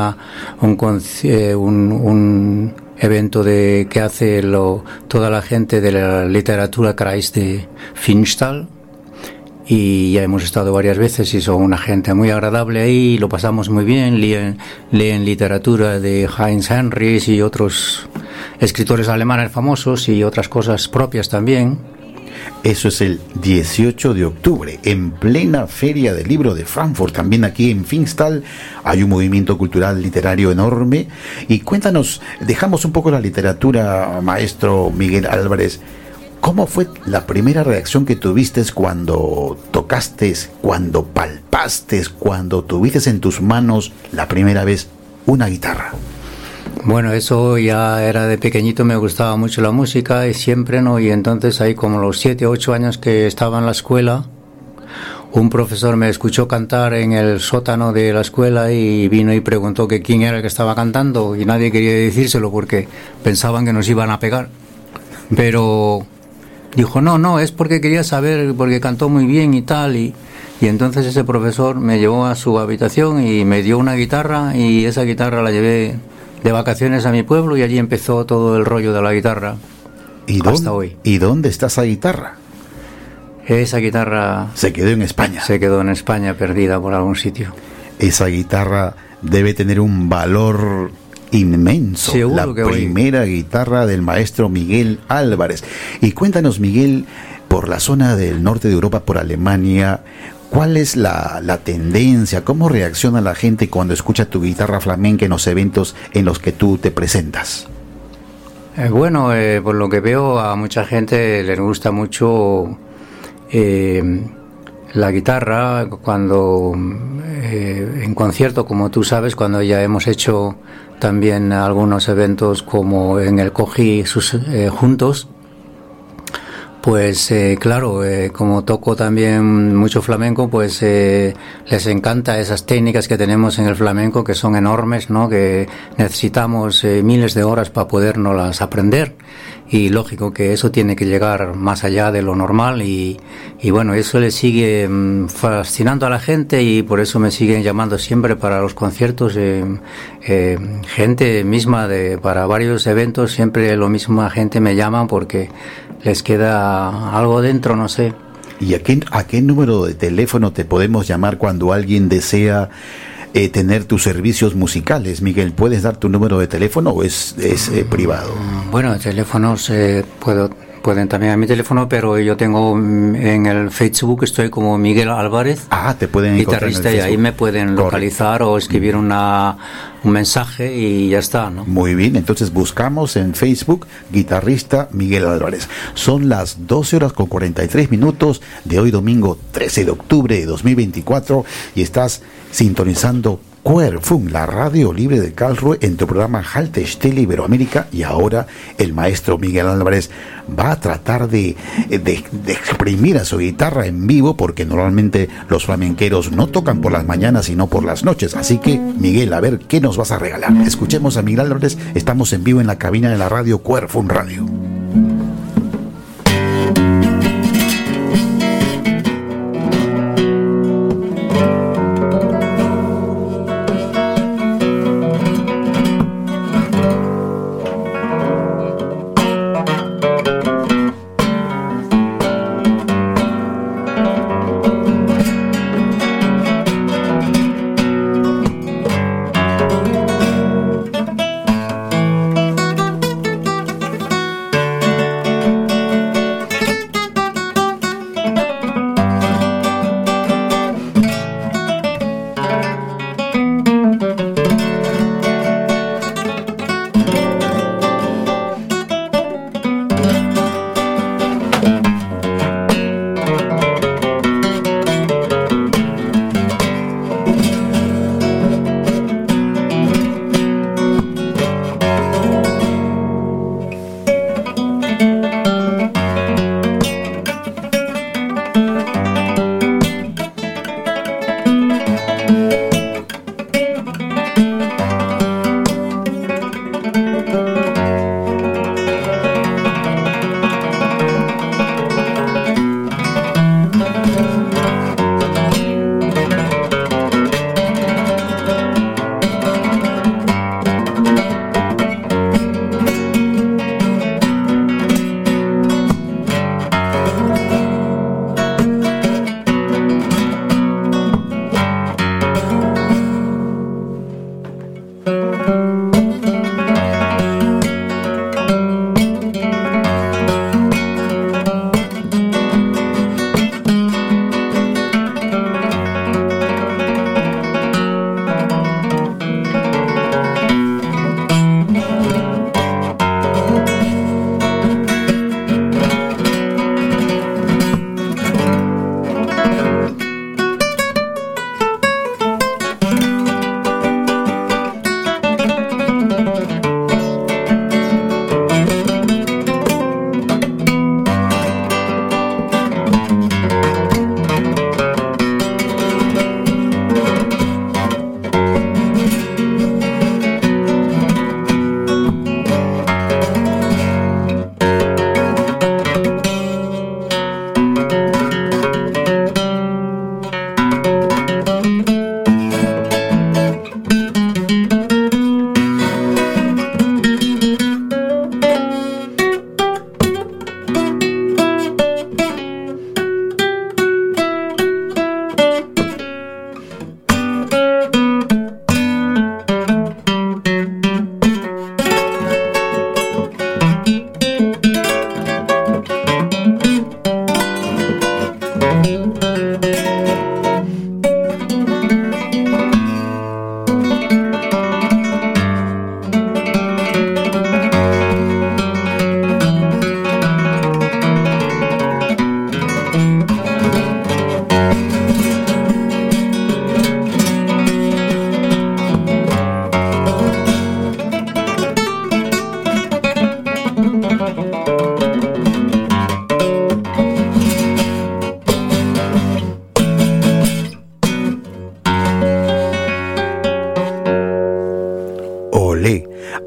Speaker 12: evento que hace toda la gente de la literatura Kreis de Finstal. Y ya hemos estado varias veces y son una gente muy agradable ahí, lo pasamos muy bien, leen literatura de Heinz Henrich y otros escritores alemanes famosos y otras cosas propias también.
Speaker 2: Eso es el 18 de octubre, en plena Feria del Libro de Frankfurt. También aquí en Finstal hay un movimiento cultural literario enorme. Y cuéntanos, dejamos un poco la literatura, maestro Miguel Álvarez. ¿Cómo fue la primera reacción que tuviste cuando tocaste, cuando palpaste, cuando tuviste en tus manos la primera vez una guitarra?
Speaker 12: Bueno, eso ya era de pequeñito, me gustaba mucho la música y siempre, ¿no? Y entonces ahí como los 7, 8 años que estaba en la escuela, un profesor me escuchó cantar en el sótano de la escuela y vino y preguntó que quién era el que estaba cantando y nadie quería decírselo porque pensaban que nos iban a pegar. Pero dijo, no, es porque quería saber, porque cantó muy bien y tal, y entonces ese profesor me llevó a su habitación y me dio una guitarra y esa guitarra la llevé de vacaciones a mi pueblo y allí empezó todo el rollo de la guitarra hasta hoy.
Speaker 2: ¿Y dónde está esa guitarra?
Speaker 12: Esa guitarra
Speaker 2: se quedó en España.
Speaker 12: Se quedó en España, perdida por algún sitio.
Speaker 2: Esa guitarra debe tener un valor inmenso.
Speaker 12: Seguro
Speaker 2: la
Speaker 12: que
Speaker 2: primera guitarra del maestro Miguel Álvarez. Y cuéntanos, Miguel, por la zona del norte de Europa, por Alemania, ¿cuál es la tendencia? ¿Cómo reacciona la gente cuando escucha tu guitarra flamenca en los eventos en los que tú te presentas?
Speaker 12: Por lo que veo, a mucha gente les gusta mucho la guitarra cuando en concierto, como tú sabes, cuando ya hemos hecho también algunos eventos como en el Cogi juntos. Pues claro, como toco también mucho flamenco, pues les encanta esas técnicas que tenemos en el flamenco, que son enormes, ¿no? Que necesitamos miles de horas para podernoslas aprender. Y lógico que eso tiene que llegar más allá de lo normal y bueno, eso le sigue fascinando a la gente y por eso me siguen llamando siempre para los conciertos. Gente misma para varios eventos, siempre lo misma gente me llama porque les queda algo dentro, no sé.
Speaker 2: ¿Y a qué número de teléfono te podemos llamar cuando alguien desea tener tus servicios musicales? Miguel, ¿puedes dar tu número de teléfono o es privado?
Speaker 12: Bueno, teléfonos pueden también a mi teléfono, pero yo tengo en el Facebook, estoy como Miguel Álvarez.
Speaker 2: Te pueden encontrar
Speaker 12: guitarrista, en el Facebook. Y ahí me pueden localizar o escribir un mensaje y ya está, ¿no?
Speaker 2: Muy bien, entonces buscamos en Facebook guitarrista Miguel Álvarez. Son las 12:43 de hoy domingo 13 de octubre de 2024 y estás sintonizando Querfunk, la radio libre de Karlsruhe, en tu programa Haltestelle Iberoamérica. Y ahora el maestro Miguel Álvarez va a tratar de exprimir a su guitarra en vivo, porque normalmente los flamenqueros no tocan por las mañanas sino por las noches. Así que, Miguel, a ver, ¿qué nos vas a regalar? Escuchemos a Miguel Álvarez. Estamos en vivo en la cabina de la radio Querfunk Radio.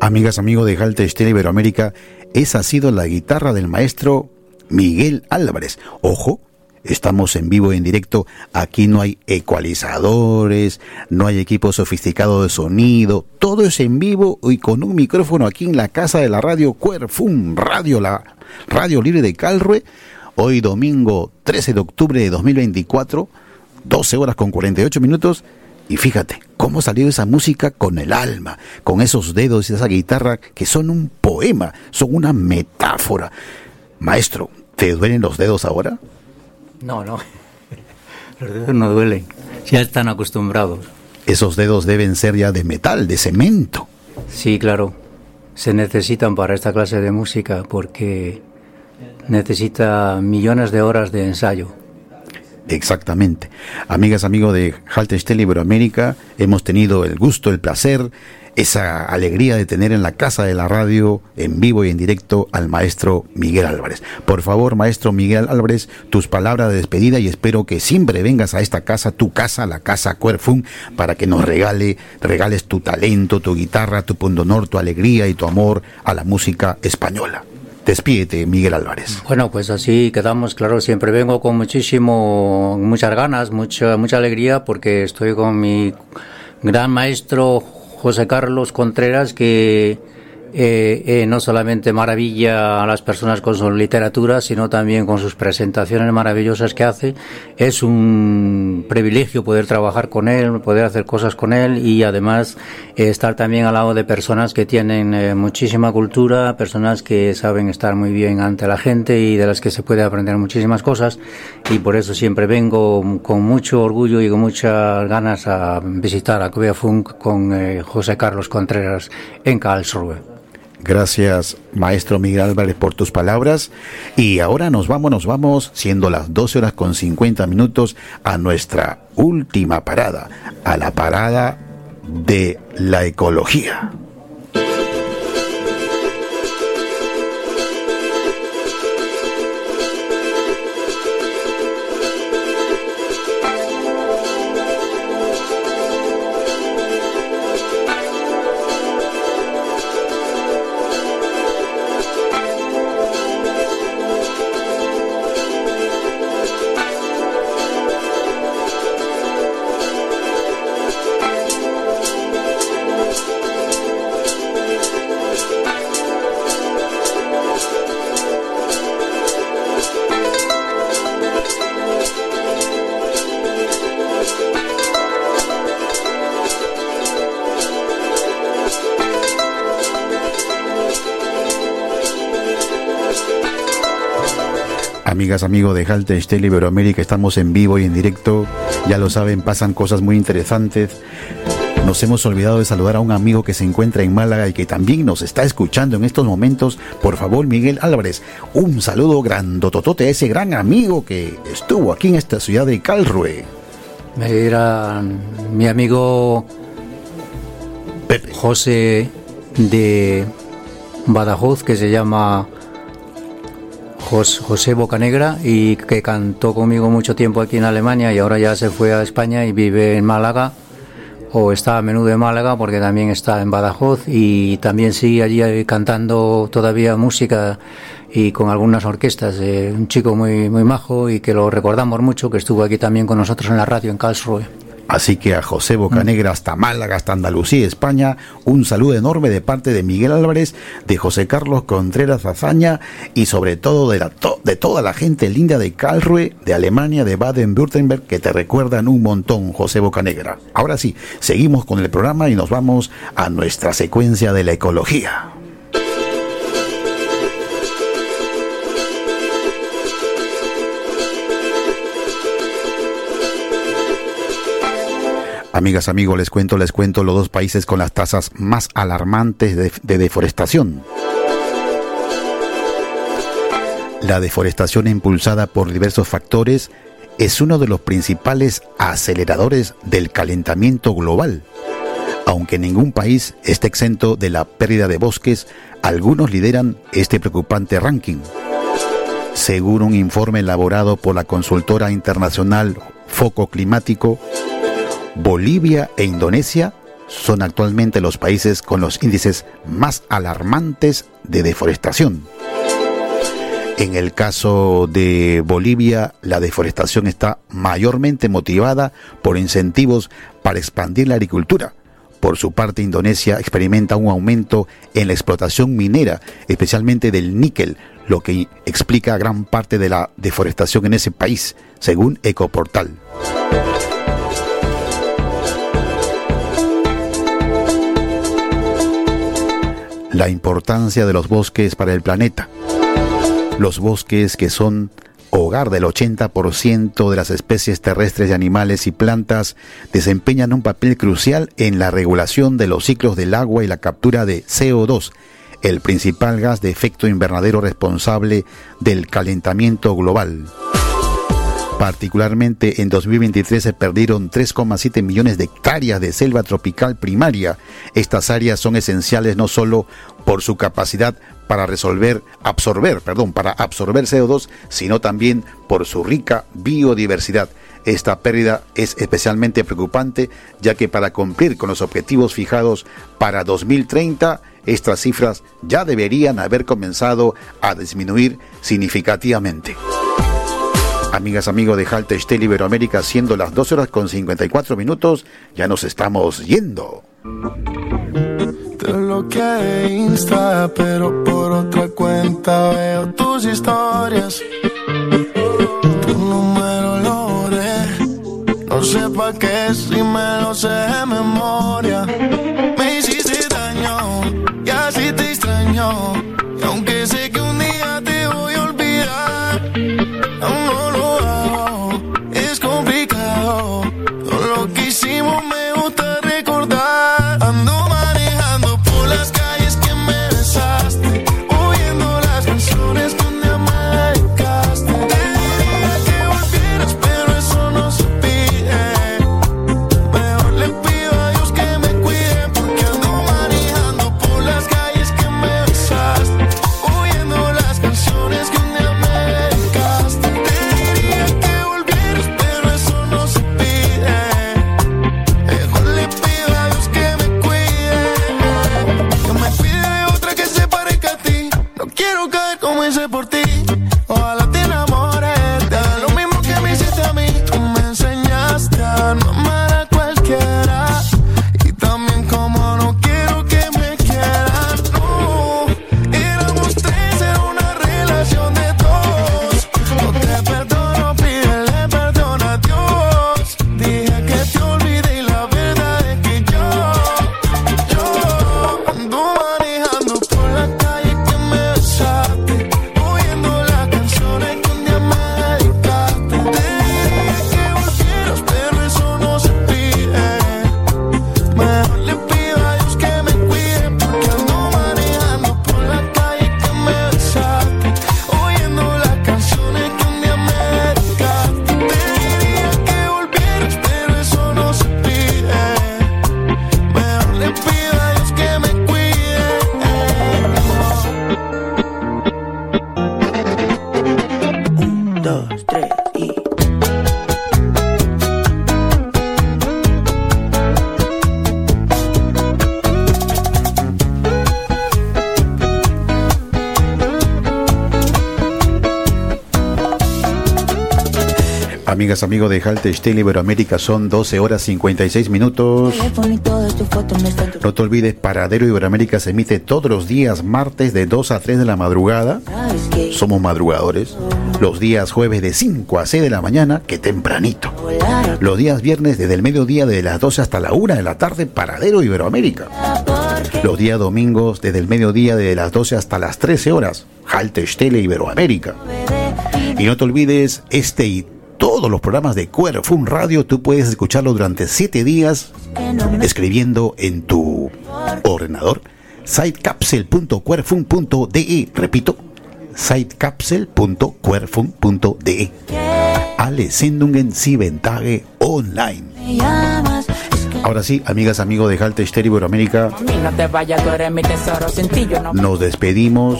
Speaker 2: Amigas, amigos de Jalta Estela Iberoamérica, esa ha sido la guitarra del maestro Miguel Álvarez. Ojo, estamos en vivo y en directo. Aquí no hay ecualizadores, no hay equipo sofisticado de sonido. Todo es en vivo y con un micrófono aquí en la casa de la radio Cuerfún Radio, la radio libre de Calrue. Hoy domingo 13 de octubre de 2024, 12 horas con 48 minutos. Y fíjate cómo salió esa música con el alma, con esos dedos y esa guitarra que son un poema, son una metáfora. Maestro, ¿te duelen los dedos ahora?
Speaker 12: No, los dedos no duelen, ya están acostumbrados.
Speaker 2: Esos dedos deben ser ya de metal, de cemento.
Speaker 12: Sí, claro, se necesitan para esta clase de música porque necesita millones de horas de ensayo.
Speaker 2: Exactamente. Amigas, amigos de Jalta Estela Iberoamérica, hemos tenido el gusto, el placer, esa alegría de tener en la casa de la radio, en vivo y en directo, al maestro Miguel Álvarez. Por favor, maestro Miguel Álvarez, tus palabras de despedida, y espero que siempre vengas a esta casa, tu casa, la casa Cuerfún, para que nos regales tu talento, tu guitarra, tu pundonor, tu alegría y tu amor a la música española. Despídete, Miguel Álvarez.
Speaker 12: Bueno, pues así quedamos, claro, siempre vengo con muchas ganas, mucha alegría, porque estoy con mi gran maestro José Carlos Contreras, que no solamente maravilla a las personas con su literatura, sino también con sus presentaciones maravillosas que hace. Es un privilegio poder trabajar con él, poder hacer cosas con él, y además estar también al lado de personas que tienen muchísima cultura, personas que saben estar muy bien ante la gente y de las que se puede aprender muchísimas cosas, y por eso siempre vengo con mucho orgullo y con muchas ganas a visitar a Cuerfún con José Carlos Contreras en Karlsruhe.
Speaker 2: Gracias, maestro Miguel Álvarez, por tus palabras. Y ahora nos vamos, siendo las 12 horas con 50 minutos, a nuestra última parada, a la parada de la ecología. Amigas, amigos de Jalta Estela Iberoamérica, estamos en vivo y en directo. Ya lo saben, pasan cosas muy interesantes. Nos hemos olvidado de saludar a un amigo que se encuentra en Málaga y que también nos está escuchando en estos momentos. Por favor, Miguel Álvarez, un saludo grandototote a ese gran amigo que estuvo aquí en esta ciudad de Calrue.
Speaker 12: Era mi amigo
Speaker 2: Pepe
Speaker 12: José de Badajoz, que se llama José Bocanegra, y que cantó conmigo mucho tiempo aquí en Alemania, y ahora ya se fue a España y vive en Málaga, o está a menudo en Málaga porque también está en Badajoz, y también sigue allí cantando todavía música y con algunas orquestas. Un chico muy majo, y que lo recordamos mucho, que estuvo aquí también con nosotros en la radio en Karlsruhe.
Speaker 2: Así que a José Bocanegra, hasta Málaga, hasta Andalucía, España, un saludo enorme de parte de Miguel Álvarez, de José Carlos Contreras Azaña, y sobre todo de toda la gente linda de Karlsruhe, de Alemania, de Baden-Württemberg, que te recuerdan un montón, José Bocanegra. Ahora sí, seguimos con el programa y nos vamos a nuestra secuencia de la ecología. Amigas, amigos, les cuento los dos países con las tasas más alarmantes de deforestación. La deforestación impulsada por diversos factores es uno de los principales aceleradores del calentamiento global. Aunque ningún país esté exento de la pérdida de bosques, algunos lideran este preocupante ranking. Según un informe elaborado por la consultora internacional Foco Climático, Bolivia e Indonesia son actualmente los países con los índices más alarmantes de deforestación. En el caso de Bolivia, la deforestación está mayormente motivada por incentivos para expandir la agricultura. Por su parte, Indonesia experimenta un aumento en la explotación minera, especialmente del níquel, lo que explica gran parte de la deforestación en ese país, según Ecoportal. La importancia de los bosques para el planeta. Los bosques, que son hogar del 80% de las especies terrestres de animales y plantas, desempeñan un papel crucial en la regulación de los ciclos del agua y la captura de CO2, el principal gas de efecto invernadero responsable del calentamiento global. Particularmente en 2023 se perdieron 3,7 millones de hectáreas de selva tropical primaria. Estas áreas son esenciales no solo por su capacidad para absorber CO2, sino también por su rica biodiversidad. Esta pérdida es especialmente preocupante, ya que para cumplir con los objetivos fijados para 2030, estas cifras ya deberían haber comenzado a disminuir significativamente. Amigas, amigos de Halt Estel Iberoamérica, siendo las 12:54, ya nos estamos yendo.
Speaker 13: Te bloqueé Insta, pero por otra cuenta veo tus historias. Tu número lo borré, no sé pa' qué si me lo sé de memoria. Me hiciste daño y así te extraño, y aunque sé que un día te voy a olvidar, aún no lo hago, es complicado. Todo lo que hicimos me gusta recordar. Ando manejando por las calles que me besaste, oyendo las canciones que un día me dedicaste. Te diría que volvieras, pero eso no se pide. Mejor le pido a Dios que me cuide, porque ando manejando por las calles que me besaste, oyendo las canciones que un día me dedicaste. Te diría que volvieras, pero eso no se pide. Mejor le pido a Dios que me cuide de otra que se parezca a ti. No quiero caer como hice por ti. Ojalá te enamores, te haga lo mismo que me hiciste a mí. Tú me enseñaste a no amar a cualquiera, y también como no quiero que me quieran. No, éramos tres, era una relación de dos. No te perdono, pídele perdón a Dios. Dije que te olvidé y la verdad es que yo ando manejando por la calle que me besaste, oyendo las canciones que un día me dedicaste. Te diría que volvieras, pero eso no se pide. Mejor le pido a Dios que me cuide, porque ando manejando por la calle que me besaste, oyendo las canciones que un día me dedicaste. Te diría que volvieras, pero eso no se pide. Mejor le pido a Dios que me cuide. 1, 2, 3 y...
Speaker 2: Amigas, amigos de Halt Estel Iberoamérica, son 12:56. No te olvides, Paradero Iberoamérica se emite todos los días martes de 2 a 3 de la madrugada. Somos madrugadores. Los días jueves de 5 a 6 de la mañana, que tempranito. Los días viernes desde el mediodía, de las 12 hasta la 1 de la tarde, Paradero Iberoamérica. Los días domingos desde el mediodía, de las 12 hasta las 13 horas, Halt Estel Iberoamérica. Y no te olvides, este y todos los programas de QRFUN Radio, tú puedes escucharlo durante 7 días escribiendo en tu ordenador sitecapsel.qrfun.de. Repito, sitecapsel.qrfun.de. Alle Sendungen Sie Tage online. Ahora sí, amigas, amigos de Halt Estel Iberoamérica, nos despedimos.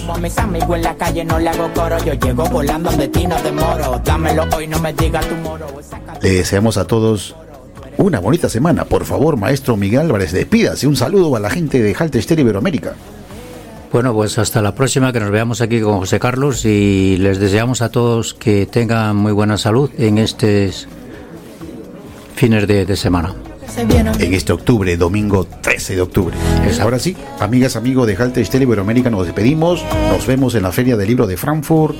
Speaker 2: Le deseamos a todos una bonita semana. Por favor, maestro Miguel Álvarez, despídase. Un saludo a la gente de Halt Estéreo Iberoamérica.
Speaker 12: Bueno, pues hasta la próxima, que nos veamos aquí con José Carlos, y les deseamos a todos que tengan muy buena salud en estos fines de semana.
Speaker 2: En este octubre, domingo 13 de octubre. Ahora sí, amigas, amigos de Halt Estéreo Iberoamérica, nos despedimos. Nos vemos en la Feria del Libro de Frankfurt.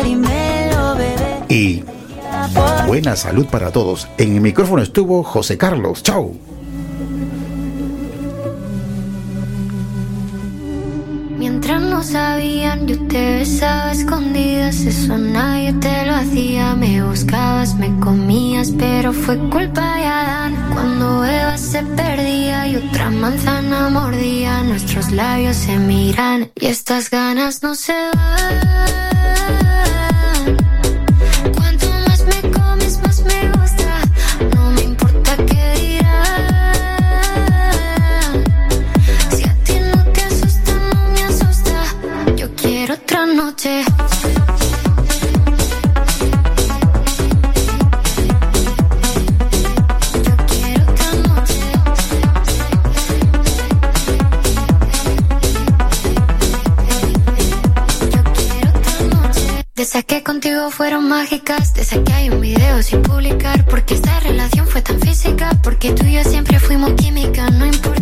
Speaker 2: Y buena salud para todos. En el micrófono estuvo José Carlos. ¡Chao!
Speaker 3: Mientras no sabían, yo te besaba a escondidas. Eso nadie te lo hacía. Me buscabas, me comías, pero fue culpa de Adán. Cuando Eva se perdía y otra manzana mordía, nuestros labios se miran y estas ganas no se van. Cuanto más me comes, más me gusta. No me importa qué dirán. Si a ti no te asusta, no me asusta. Yo quiero otra noche. De esas que contigo fueron mágicas, de esas que hay un video sin publicar, porque esta relación fue tan física, porque tú y yo siempre fuimos química, no importa.